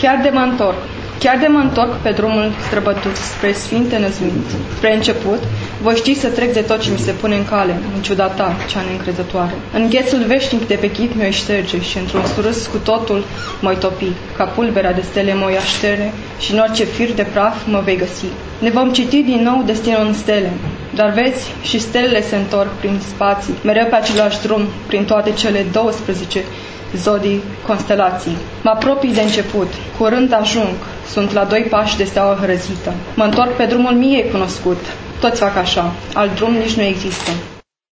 Chiar de mă întorc pe drumul străbătut spre sfinte năzminți, spre început, voi ști să trec de tot ce mi se pune în cale, în ciuda ta, cea neîncrezătoare. Înghețul veșnic de pe chip mi-o șterge și într-un surâs cu totul mă-i topi, ca pulberea de stele mă așterne și în orice fir de praf mă vei găsi. Ne vom citi din nou destinul în stele, dar vezi, și stelele se întorc prin spații, mereu pe același drum, prin toate cele 12 zodii, constelații. Mă apropii de început, curând ajung, sunt la 2 pași de steaua hrăzită. Mă întorc pe drumul mie cunoscut, toți fac așa, alt drum nici nu există.